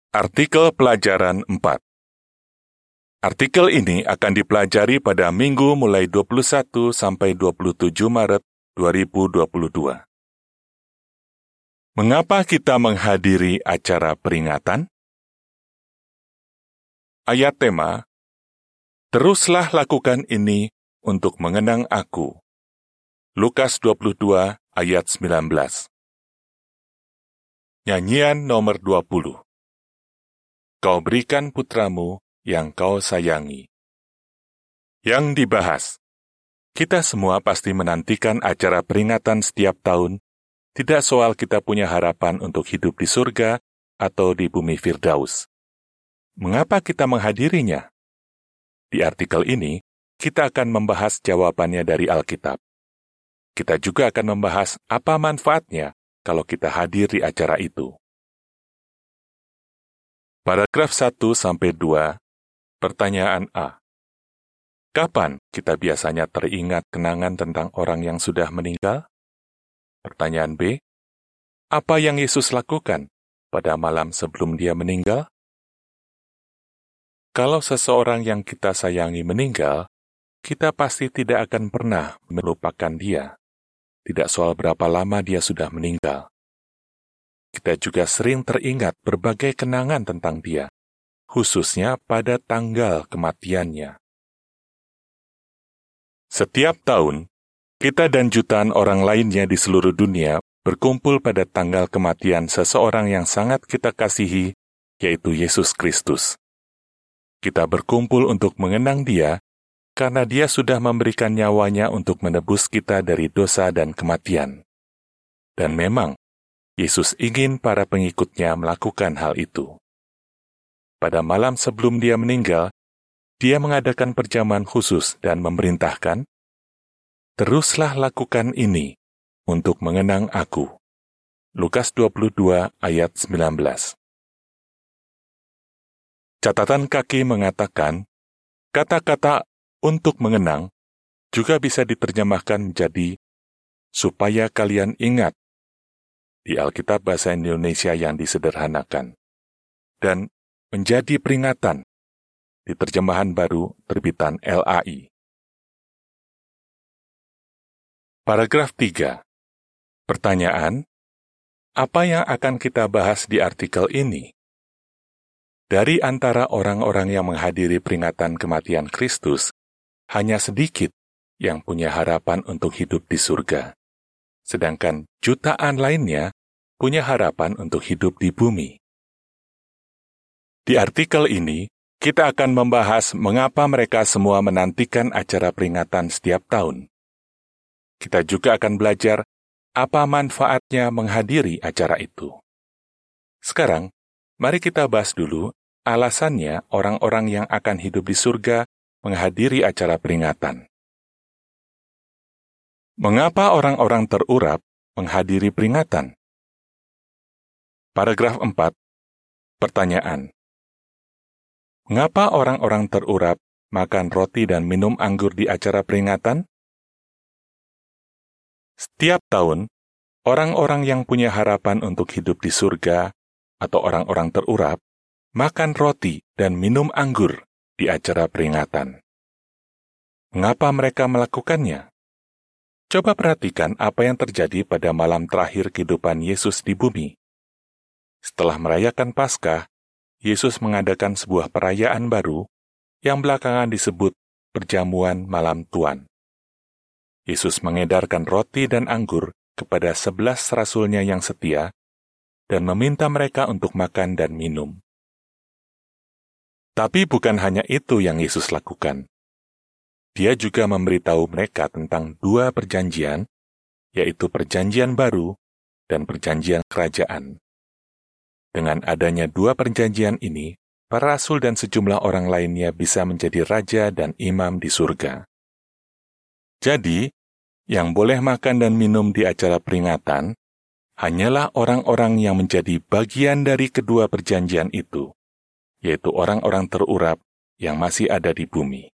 Artikel pelajaran 4. Artikel ini akan dipelajari pada minggu mulai 21 sampai 27 Maret 2022. Mengapa kita menghadiri acara peringatan? Ayat tema, teruslah lakukan ini untuk mengenang aku. Lukas 22 ayat 19. Nyanyian nomor 20. Kau berikan putramu yang kau sayangi. Yang dibahas, kita semua pasti menantikan acara peringatan setiap tahun, tidak soal kita punya harapan untuk hidup di surga atau di bumi Firdaus. Mengapa kita menghadirinya? Di artikel ini, kita akan membahas jawabannya dari Alkitab. Kita juga akan membahas apa manfaatnya kalau kita hadir di acara itu. Paragraf 1-2, pertanyaan A. Kapan kita biasanya teringat kenangan tentang orang yang sudah meninggal? Pertanyaan B. Apa yang Yesus lakukan pada malam sebelum dia meninggal? Kalau seseorang yang kita sayangi meninggal, kita pasti tidak akan pernah melupakan dia. Tidak soal berapa lama dia sudah meninggal. Kita juga sering teringat berbagai kenangan tentang dia, khususnya pada tanggal kematiannya. Setiap tahun, kita dan jutaan orang lainnya di seluruh dunia berkumpul pada tanggal kematian seseorang yang sangat kita kasihi, yaitu Yesus Kristus. Kita berkumpul untuk mengenang dia, karena dia sudah memberikan nyawanya untuk menebus kita dari dosa dan kematian. Dan memang, Yesus ingin para pengikutnya melakukan hal itu. Pada malam sebelum dia meninggal, dia mengadakan perjamuan khusus dan memerintahkan, teruslah lakukan ini untuk mengenang aku. Lukas 22 ayat 19. Catatan kaki mengatakan, kata-kata untuk mengenang juga bisa diterjemahkan menjadi supaya kalian ingat di Alkitab Bahasa Indonesia yang disederhanakan, dan menjadi peringatan di terjemahan baru terbitan LAI. Paragraf 3. Pertanyaan, apa yang akan kita bahas di artikel ini? Dari antara orang-orang yang menghadiri peringatan kematian Kristus, hanya sedikit yang punya harapan untuk hidup di surga. Sedangkan jutaan lainnya punya harapan untuk hidup di bumi. Di artikel ini, kita akan membahas mengapa mereka semua menantikan acara peringatan setiap tahun. Kita juga akan belajar apa manfaatnya menghadiri acara itu. Sekarang, mari kita bahas dulu alasannya orang-orang yang akan hidup di surga menghadiri acara peringatan. Mengapa orang-orang terurap menghadiri peringatan? Paragraf 4. Pertanyaan. Mengapa orang-orang terurap makan roti dan minum anggur di acara peringatan? Setiap tahun, orang-orang yang punya harapan untuk hidup di surga atau orang-orang terurap makan roti dan minum anggur di acara peringatan. Mengapa mereka melakukannya? Coba perhatikan apa yang terjadi pada malam terakhir kehidupan Yesus di bumi. Setelah merayakan Paskah, Yesus mengadakan sebuah perayaan baru yang belakangan disebut perjamuan malam Tuhan. Yesus mengedarkan roti dan anggur kepada 11 rasulnya yang setia dan meminta mereka untuk makan dan minum. Tapi bukan hanya itu yang Yesus lakukan. Dia juga memberitahu mereka tentang dua perjanjian, yaitu perjanjian baru dan perjanjian kerajaan. Dengan adanya dua perjanjian ini, para rasul dan sejumlah orang lainnya bisa menjadi raja dan imam di surga. Jadi, yang boleh makan dan minum di acara peringatan hanyalah orang-orang yang menjadi bagian dari kedua perjanjian itu, yaitu orang-orang terurap yang masih ada di bumi.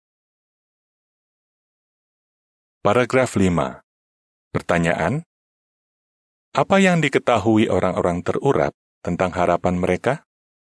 Paragraf 5. Pertanyaan, apa yang diketahui orang-orang terurap tentang harapan mereka?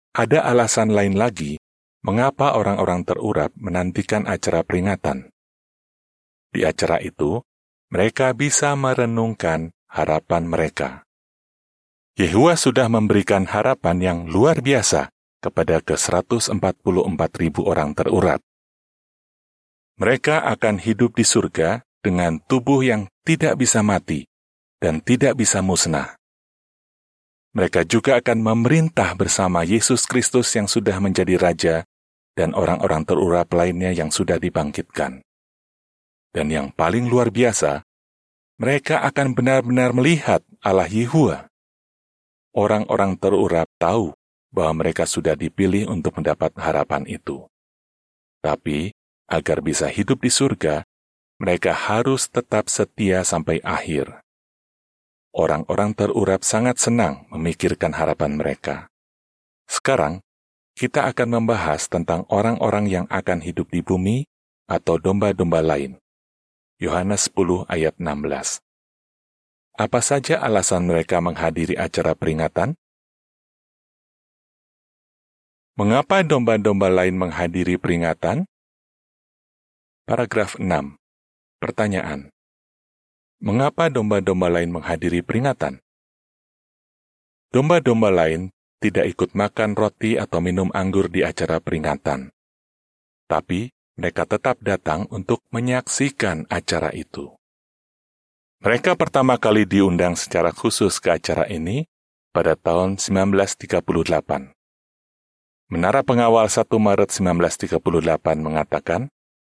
ada alasan lain lagi mengapa orang-orang terurap menantikan acara peringatan. Di acara itu, mereka bisa merenungkan harapan mereka. Yehua sudah memberikan harapan yang luar biasa kepada ke-144.000 orang terurap. Mereka akan hidup di surga dengan tubuh yang tidak bisa mati dan tidak bisa musnah. Mereka juga akan memerintah bersama Yesus Kristus yang sudah menjadi Raja dan orang-orang terurap lainnya yang sudah dibangkitkan. Dan yang paling luar biasa, mereka akan benar-benar melihat Allah Yehua. Orang-orang terurap tahu bahwa mereka sudah dipilih untuk mendapat harapan itu. Tapi, agar bisa hidup di surga, mereka harus tetap setia sampai akhir. Orang-orang terurap sangat senang memikirkan harapan mereka. Sekarang, kita akan membahas tentang orang-orang yang akan hidup di bumi atau domba-domba lain. Yohanes 10 ayat 16. Apa saja alasan mereka menghadiri acara peringatan? Mengapa domba-domba lain menghadiri peringatan? Paragraf 6. Pertanyaan. Mengapa domba-domba lain menghadiri peringatan? Domba-domba lain tidak ikut makan roti atau minum anggur di acara peringatan. Tapi, mereka tetap datang untuk menyaksikan acara itu. Mereka pertama kali diundang secara khusus ke acara ini pada tahun 1938. Menara Pengawal 1 Maret 1938 mengatakan,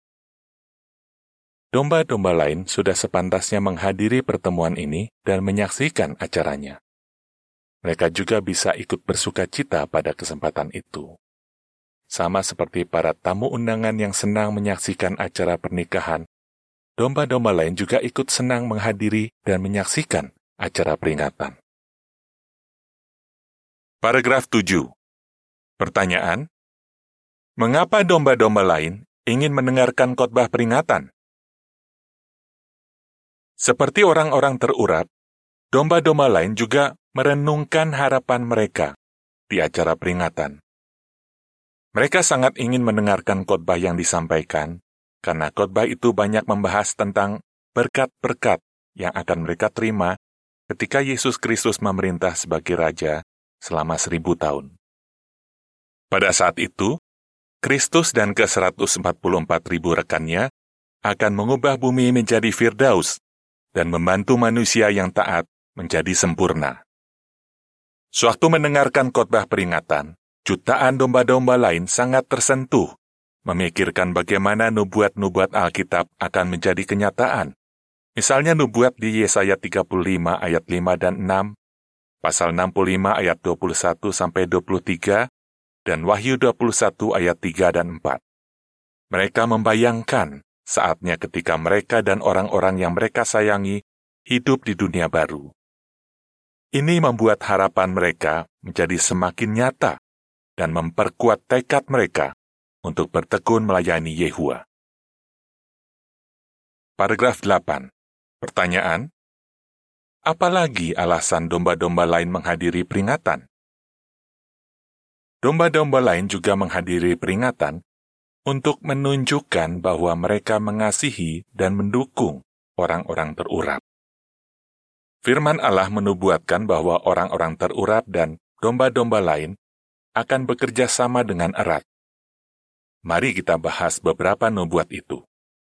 domba-domba lain sudah sepantasnya menghadiri pertemuan ini dan menyaksikan acaranya. Mereka juga bisa ikut bersukacita pada kesempatan itu. Sama seperti para tamu undangan yang senang menyaksikan acara pernikahan, domba-domba lain juga ikut senang menghadiri dan menyaksikan acara peringatan. Paragraf 7. Pertanyaan, mengapa domba-domba lain ingin mendengarkan khotbah peringatan? Seperti orang-orang terurap, domba-domba lain juga merenungkan harapan mereka di acara peringatan. Mereka sangat ingin mendengarkan khotbah yang disampaikan, karena khotbah itu banyak membahas tentang berkat-berkat yang akan mereka terima ketika Yesus Kristus memerintah sebagai Raja selama 1000 tahun. Pada saat itu, Kristus dan ke-144.000 rekannya akan mengubah bumi menjadi Firdaus dan membantu manusia yang taat menjadi sempurna. Sewaktu mendengarkan khotbah peringatan, jutaan domba-domba lain sangat tersentuh, memikirkan bagaimana nubuat-nubuat Alkitab akan menjadi kenyataan. Misalnya nubuat di Yesaya 35 ayat 5 dan 6, pasal 65 ayat 21-23, dan Wahyu 21 ayat 3 dan 4. Mereka membayangkan saatnya ketika mereka dan orang-orang yang mereka sayangi hidup di dunia baru. Ini membuat harapan mereka menjadi semakin nyata dan memperkuat tekad mereka untuk bertekun melayani Yehua. Paragraf 8. Pertanyaan, apalagi alasan domba-domba lain menghadiri peringatan? Domba-domba lain juga menghadiri peringatan untuk menunjukkan bahwa mereka mengasihi dan mendukung orang-orang terurap. Firman Allah menubuatkan bahwa orang-orang terurap dan domba-domba lain akan bekerja sama dengan erat. Mari kita bahas beberapa nubuat itu.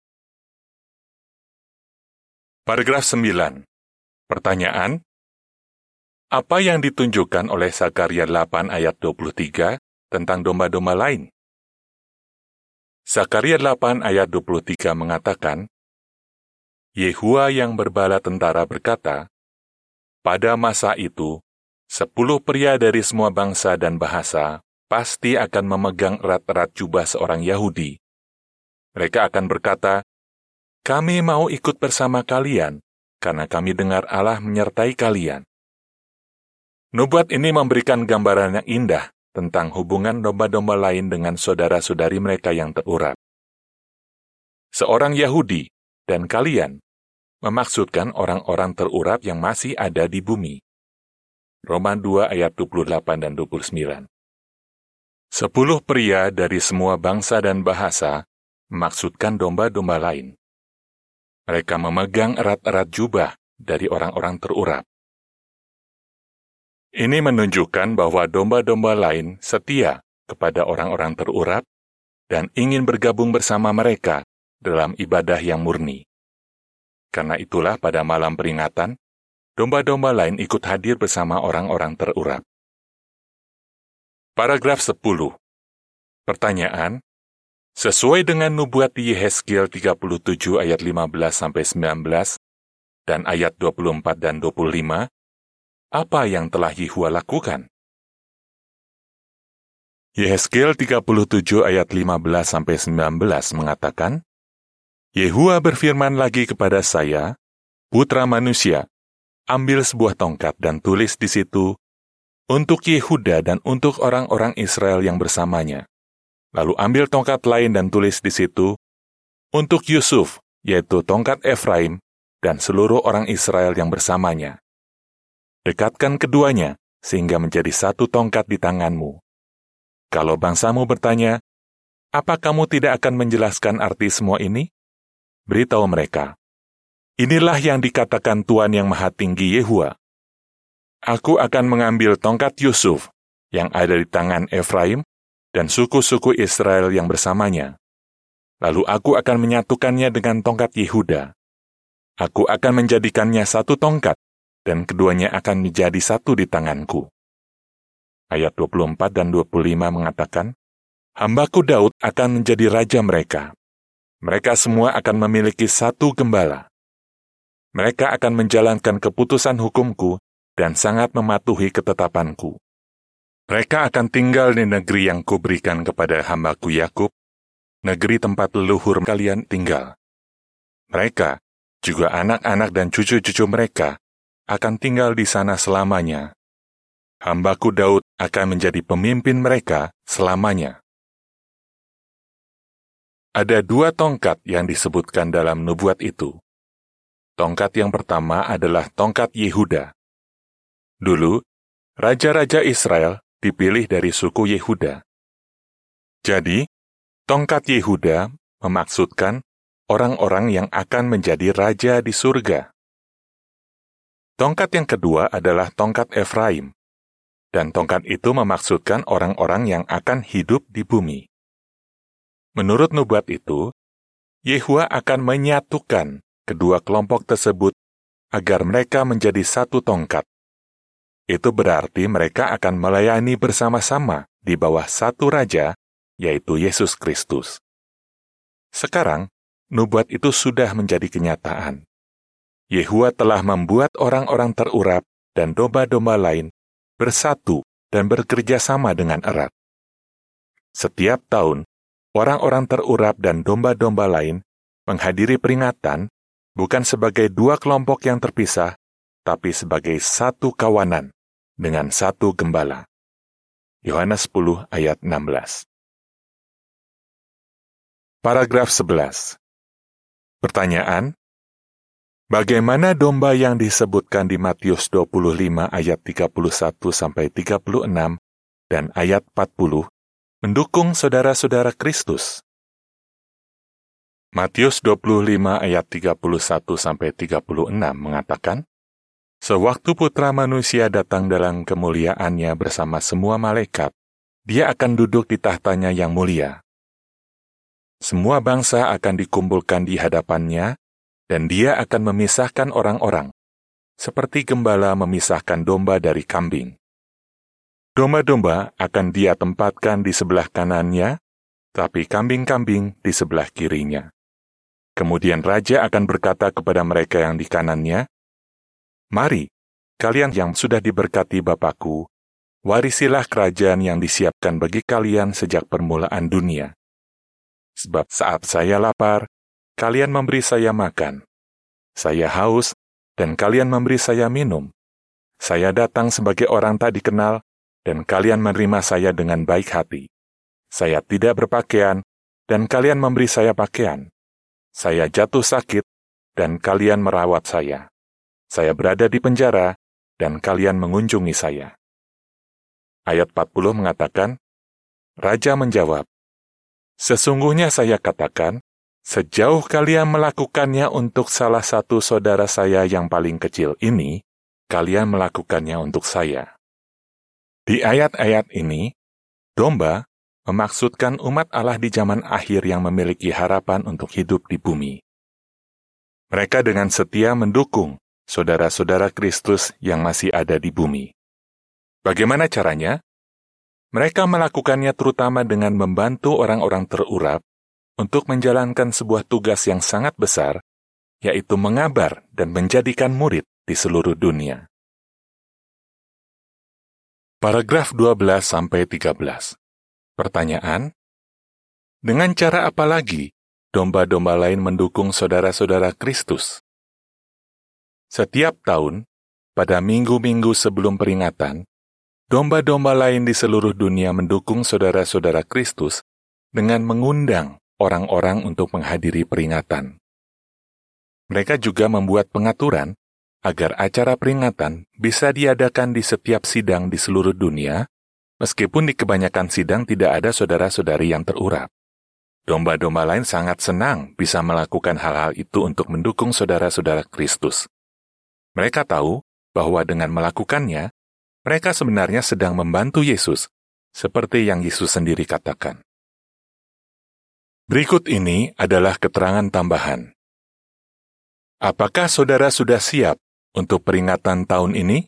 Paragraf 9. Pertanyaan, apa yang ditunjukkan oleh Zakaria 8 ayat 23 tentang domba-domba lain? Zakaria 8 ayat 23 mengatakan, Yehua yang berbala tentara berkata, pada masa itu, 10 pria dari semua bangsa dan bahasa pasti akan memegang erat-erat jubah seorang Yahudi. Mereka akan berkata, kami mau ikut bersama kalian, karena kami dengar Allah menyertai kalian. Nubuat ini memberikan gambaran yang indah tentang hubungan domba-domba lain dengan saudara-saudari mereka yang terurap. Seorang Yahudi dan kalian memaksudkan orang-orang terurap yang masih ada di bumi. Roma 2 ayat 28 dan 29. 10 pria dari semua bangsa dan bahasa memaksudkan domba-domba lain. Mereka memegang erat-erat jubah dari orang-orang terurap. Ini menunjukkan bahwa domba-domba lain setia kepada orang-orang terurap dan ingin bergabung bersama mereka dalam ibadah yang murni. Karena itulah pada malam peringatan, domba-domba lain ikut hadir bersama orang-orang terurap. Paragraf 10. Pertanyaan, sesuai dengan nubuat di Yehezkiel 37 ayat 15-19 dan ayat 24 dan 25, apa yang telah Yehua lakukan? Yehezkiel 37 ayat 15-19 mengatakan, Yehua berfirman lagi kepada saya, Putra manusia, ambil sebuah tongkat dan tulis di situ, untuk Yehuda dan untuk orang-orang Israel yang bersamanya. Lalu ambil tongkat lain dan tulis di situ, untuk Yusuf, yaitu tongkat Efraim, dan seluruh orang Israel yang bersamanya. Dekatkan keduanya, sehingga menjadi satu tongkat di tanganmu. Kalau bangsamu bertanya, apa kamu tidak akan menjelaskan arti semua ini? Beritahu mereka, inilah yang dikatakan Tuhan yang Maha Tinggi Yehua. Aku akan mengambil tongkat Yusuf yang ada di tangan Efraim dan suku-suku Israel yang bersamanya. Lalu aku akan menyatukannya dengan tongkat Yehuda. Aku akan menjadikannya satu tongkat, dan keduanya akan menjadi satu di tanganku. Ayat 24 dan 25 mengatakan, Hambaku Daud akan menjadi raja mereka. Mereka semua akan memiliki satu gembala. Mereka akan menjalankan keputusan hukumku dan sangat mematuhi ketetapanku. Mereka akan tinggal di negeri yang kuberikan kepada hambaku Yakub, negeri tempat leluhur kalian tinggal. Mereka, juga anak-anak dan cucu-cucu mereka, akan tinggal di sana selamanya. Hambaku Daud akan menjadi pemimpin mereka selamanya. Ada 2 tongkat yang disebutkan dalam nubuat itu. Tongkat yang pertama adalah tongkat Yehuda. Dulu, raja-raja Israel dipilih dari suku Yehuda. Jadi, tongkat Yehuda memaksudkan orang-orang yang akan menjadi raja di surga. Tongkat yang kedua adalah tongkat Efraim, dan tongkat itu memaksudkan orang-orang yang akan hidup di bumi. Menurut nubuat itu, Yehua akan menyatukan kedua kelompok tersebut agar mereka menjadi satu tongkat. Itu berarti mereka akan melayani bersama-sama di bawah satu raja, yaitu Yesus Kristus. Sekarang, nubuat itu sudah menjadi kenyataan. Yehua telah membuat orang-orang terurap dan domba-domba lain bersatu dan bekerja sama dengan erat. Setiap tahun, orang-orang terurap dan domba-domba lain menghadiri peringatan bukan sebagai 2 kelompok yang terpisah, tapi sebagai satu kawanan dengan satu gembala. Yohanes 10 ayat 16. Paragraf 11. Pertanyaan, bagaimana domba yang disebutkan di Matius 25 ayat 31-36 dan ayat 40 mendukung saudara-saudara Kristus? Matius 25 ayat 31-36 mengatakan, sewaktu Putra Manusia datang dalam kemuliaannya bersama semua malaikat, dia akan duduk di tahtanya yang mulia. Semua bangsa akan dikumpulkan di hadapannya, dan dia akan memisahkan orang-orang, seperti gembala memisahkan domba dari kambing. Domba-domba akan dia tempatkan di sebelah kanannya, tapi kambing-kambing di sebelah kirinya. Kemudian raja akan berkata kepada mereka yang di kanannya, mari, kalian yang sudah diberkati Bapakku, warisilah kerajaan yang disiapkan bagi kalian sejak permulaan dunia. Sebab saat saya lapar, kalian memberi saya makan. Saya haus, dan kalian memberi saya minum. Saya datang sebagai orang tak dikenal, dan kalian menerima saya dengan baik hati. Saya tidak berpakaian, dan kalian memberi saya pakaian. Saya jatuh sakit, dan kalian merawat saya. Saya berada di penjara, dan kalian mengunjungi saya. Ayat 40 mengatakan, Raja menjawab, "Sesungguhnya saya katakan, sejauh kalian melakukannya untuk salah satu saudara saya yang paling kecil ini, kalian melakukannya untuk saya." Di ayat-ayat ini, domba memaksudkan umat Allah di zaman akhir yang memiliki harapan untuk hidup di bumi. Mereka dengan setia mendukung saudara-saudara Kristus yang masih ada di bumi. Bagaimana caranya? Mereka melakukannya terutama dengan membantu orang-orang terurap untuk menjalankan sebuah tugas yang sangat besar, yaitu mengabar dan menjadikan murid di seluruh dunia. Paragraf 12-13. Pertanyaan: dengan cara apa lagi domba-domba lain mendukung saudara-saudara Kristus? Setiap tahun, pada minggu-minggu sebelum peringatan, domba-domba lain di seluruh dunia mendukung saudara-saudara Kristus dengan mengundang orang-orang untuk menghadiri peringatan. Mereka juga membuat pengaturan agar acara peringatan bisa diadakan di setiap sidang di seluruh dunia, meskipun di kebanyakan sidang tidak ada saudara-saudari yang terurap. Domba-domba lain sangat senang bisa melakukan hal-hal itu untuk mendukung saudara-saudara Kristus. Mereka tahu bahwa dengan melakukannya, mereka sebenarnya sedang membantu Yesus, seperti yang Yesus sendiri katakan. Berikut ini adalah keterangan tambahan. Apakah saudara sudah siap untuk peringatan tahun ini?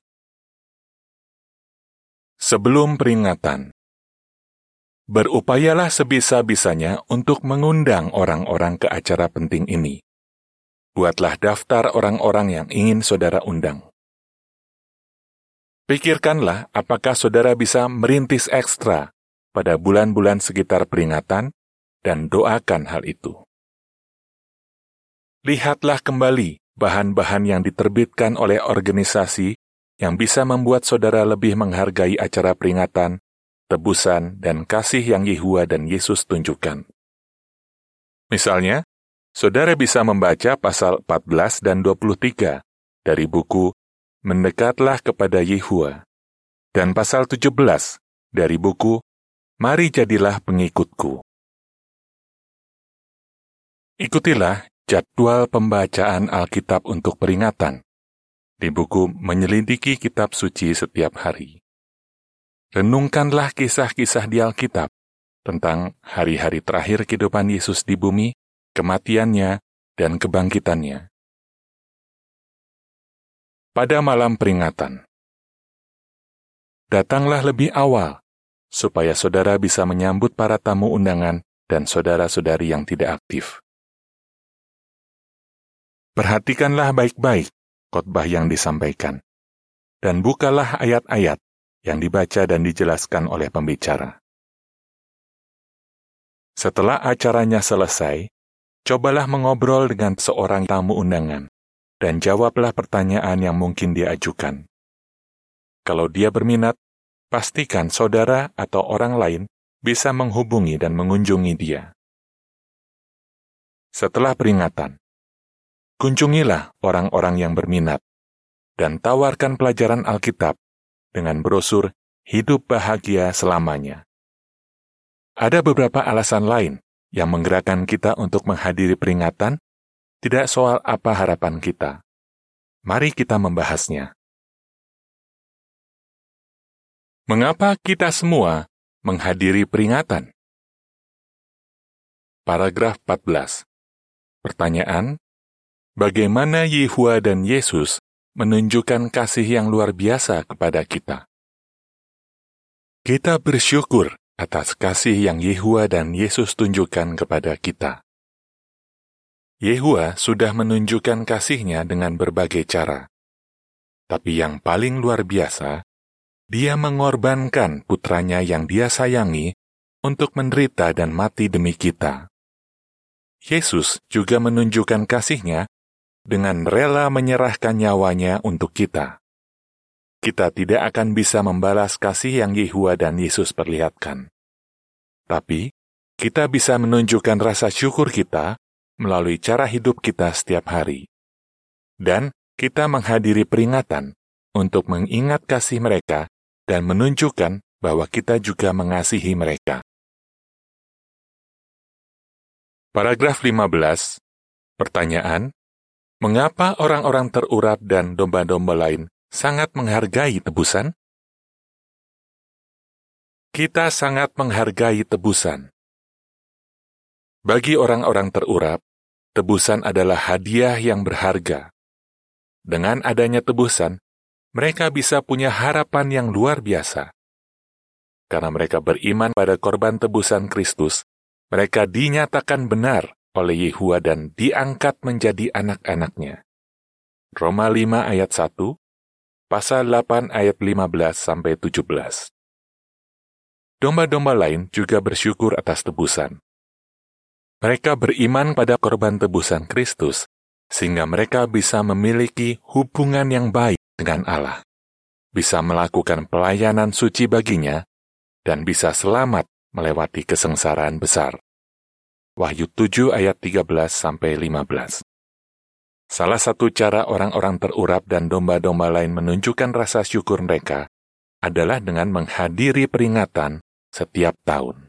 Sebelum peringatan, berupayalah sebisa-bisanya untuk mengundang orang-orang ke acara penting ini. Buatlah daftar orang-orang yang ingin saudara undang. Pikirkanlah apakah saudara bisa merintis ekstra pada bulan-bulan sekitar peringatan dan doakan hal itu. Lihatlah kembali bahan-bahan yang diterbitkan oleh organisasi yang bisa membuat saudara lebih menghargai acara peringatan, tebusan, dan kasih yang Yehua dan Yesus tunjukkan. Misalnya, saudara bisa membaca pasal 14 dan 23 dari buku Mendekatlah kepada Yehua, dan pasal 17 dari buku Mari Jadilah Pengikutku. Ikutilah jadwal pembacaan Alkitab untuk peringatan di buku Menyelidiki Kitab Suci setiap hari. Renungkanlah kisah-kisah di Alkitab tentang hari-hari terakhir kehidupan Yesus di bumi, kematiannya, dan kebangkitannya. Pada malam peringatan, datanglah lebih awal supaya saudara bisa menyambut para tamu undangan dan saudara-saudari yang tidak aktif. Perhatikanlah baik-baik khotbah yang disampaikan, dan bukalah ayat-ayat yang dibaca dan dijelaskan oleh pembicara. Setelah acaranya selesai, cobalah mengobrol dengan seorang tamu undangan, dan jawablah pertanyaan yang mungkin dia ajukan. Kalau dia berminat, pastikan saudara atau orang lain bisa menghubungi dan mengunjungi dia. Setelah peringatan, kunjungilah orang-orang yang berminat, dan tawarkan pelajaran Alkitab dengan brosur Hidup Bahagia Selamanya. Ada beberapa alasan lain yang menggerakkan kita untuk menghadiri peringatan, tidak soal apa harapan kita. Mari kita membahasnya. Mengapa kita semua menghadiri peringatan? Paragraf 14. Pertanyaan: bagaimana Yehua dan Yesus menunjukkan kasih yang luar biasa kepada kita? Kita bersyukur atas kasih yang Yehua dan Yesus tunjukkan kepada kita. Yehua sudah menunjukkan kasih-Nya dengan berbagai cara. Tapi yang paling luar biasa, Dia mengorbankan putranya yang Dia sayangi untuk menderita dan mati demi kita. Yesus juga menunjukkan kasih-Nya dengan rela menyerahkan nyawanya untuk kita. Kita tidak akan bisa membalas kasih yang Yehua dan Yesus perlihatkan. Tapi, kita bisa menunjukkan rasa syukur kita melalui cara hidup kita setiap hari. Dan kita menghadiri peringatan untuk mengingat kasih mereka dan menunjukkan bahwa kita juga mengasihi mereka. Paragraf 15. Pertanyaan, mengapa orang-orang terurap dan domba-domba lain sangat menghargai tebusan? Kita sangat menghargai tebusan. Bagi orang-orang terurap, tebusan adalah hadiah yang berharga. Dengan adanya tebusan, mereka bisa punya harapan yang luar biasa. Karena mereka beriman pada korban tebusan Kristus, mereka dinyatakan benar oleh Yehua dan diangkat menjadi anak-anaknya. Roma 5 ayat 1, pasal 8 ayat 15-17. Domba-domba lain juga bersyukur atas tebusan. Mereka beriman pada korban tebusan Kristus, sehingga mereka bisa memiliki hubungan yang baik dengan Allah, bisa melakukan pelayanan suci baginya, dan bisa selamat melewati kesengsaraan besar. Wahyu 7 ayat 13-15. Salah satu cara orang-orang terurap dan domba-domba lain menunjukkan rasa syukur mereka adalah dengan menghadiri peringatan setiap tahun.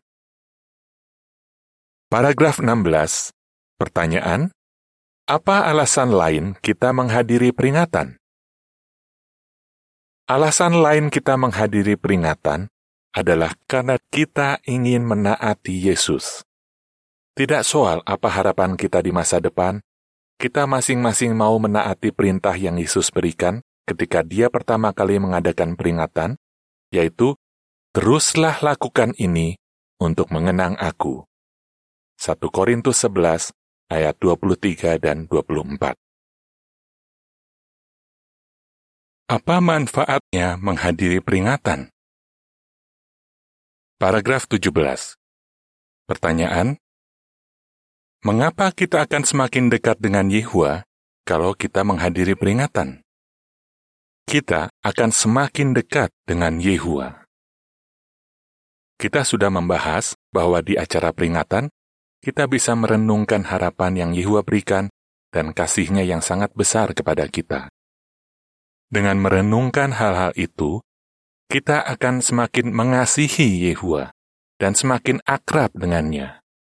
Paragraf 16. Pertanyaan, apa alasan lain kita menghadiri peringatan? Alasan lain kita menghadiri peringatan adalah karena kita ingin menaati Yesus. Tidak soal apa harapan kita di masa depan, kita masing-masing mau menaati perintah yang Yesus berikan ketika Dia pertama kali mengadakan peringatan, yaitu, teruslah lakukan ini untuk mengenang aku. 1 Korintus 11 ayat 23 dan 24. Apa manfaatnya menghadiri peringatan? Paragraf 17. Pertanyaan, mengapa kita akan semakin dekat dengan Yehua kalau kita menghadiri peringatan? Kita akan semakin dekat dengan Yehua. Kita sudah membahas bahwa di acara peringatan, kita bisa merenungkan harapan yang Yehua berikan dan kasih-Nya yang sangat besar kepada kita. Dengan merenungkan hal-hal itu, kita akan semakin mengasihi Yehua dan semakin akrab dengannya.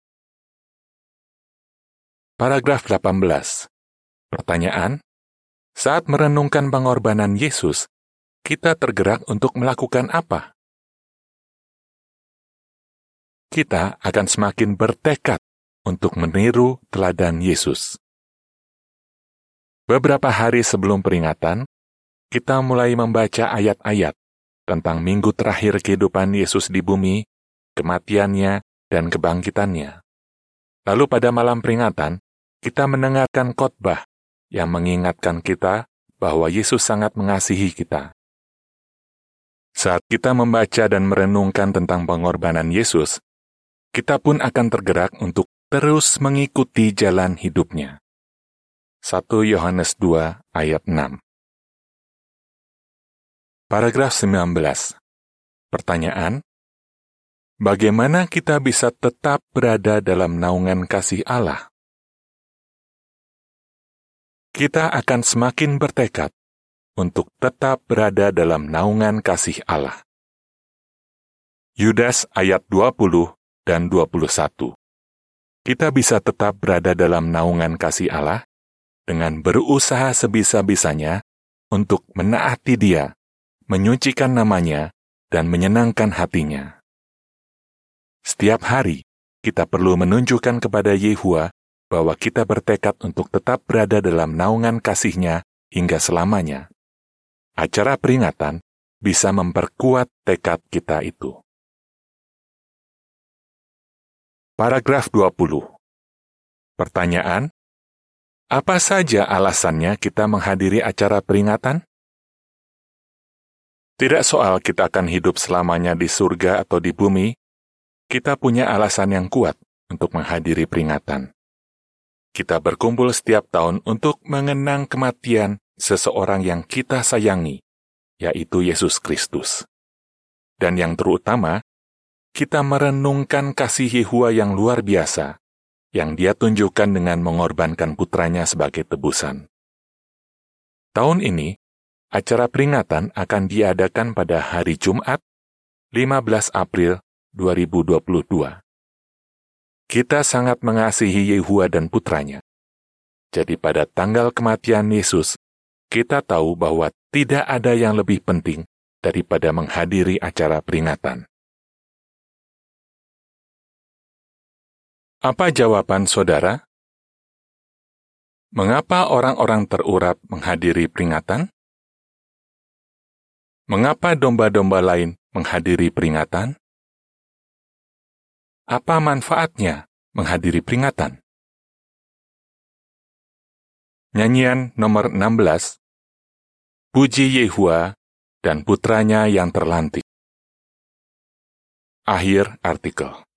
Paragraf 18. Pertanyaan, saat merenungkan pengorbanan Yesus, kita tergerak untuk melakukan apa? Kita akan semakin bertekad untuk meniru teladan Yesus. Beberapa hari sebelum peringatan, kita mulai membaca ayat-ayat tentang minggu terakhir kehidupan Yesus di bumi, kematiannya, dan kebangkitannya. Lalu pada malam peringatan, kita mendengarkan khotbah yang mengingatkan kita bahwa Yesus sangat mengasihi kita. Saat kita membaca dan merenungkan tentang pengorbanan Yesus, kita pun akan tergerak untuk terus mengikuti jalan hidupnya. 1 Yohanes 2 ayat 6. Paragraf 19. Pertanyaan, bagaimana kita bisa tetap berada dalam naungan kasih Allah? Kita akan semakin bertekad untuk tetap berada dalam naungan kasih Allah. Yudas ayat 20 dan 21. Kita bisa tetap berada dalam naungan kasih Allah dengan berusaha sebisa-bisanya untuk menaati Dia, menyucikan namanya, dan menyenangkan hatinya. Setiap hari, kita perlu menunjukkan kepada Yehua bahwa kita bertekad untuk tetap berada dalam naungan kasih-Nya hingga selamanya. Acara peringatan bisa memperkuat tekad kita itu. Paragraf 20. Pertanyaan, apa saja alasannya kita menghadiri acara peringatan? Tidak soal kita akan hidup selamanya di surga atau di bumi, kita punya alasan yang kuat untuk menghadiri peringatan. Kita berkumpul setiap tahun untuk mengenang kematian seseorang yang kita sayangi, yaitu Yesus Kristus. Dan yang terutama, kita merenungkan kasih Yehua yang luar biasa, yang Dia tunjukkan dengan mengorbankan putranya sebagai tebusan. Tahun ini, acara peringatan akan diadakan pada hari Jumat, 15 April 2022. Kita sangat mengasihi Yehua dan putranya. Jadi pada tanggal kematian Yesus, kita tahu bahwa tidak ada yang lebih penting daripada menghadiri acara peringatan. Apa jawaban saudara? Mengapa orang-orang terurap menghadiri peringatan? Mengapa domba-domba lain menghadiri peringatan? Apa manfaatnya menghadiri peringatan? Nyanyian nomor 16, Puji Yehua dan putranya yang terlantik. Akhir artikel.